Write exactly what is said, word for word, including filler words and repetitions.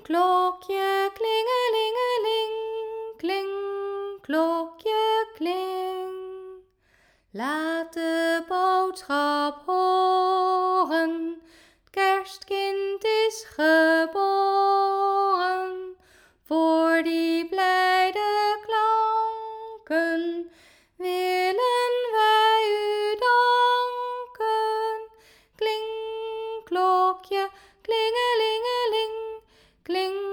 klokje, klingelingeling, kling, klokje, kling. Laat de boodschap horen, het kerstkind is geboren. Voor die blijde klanken willen wij u danken. Kling, klokje, klingelingeling, kling.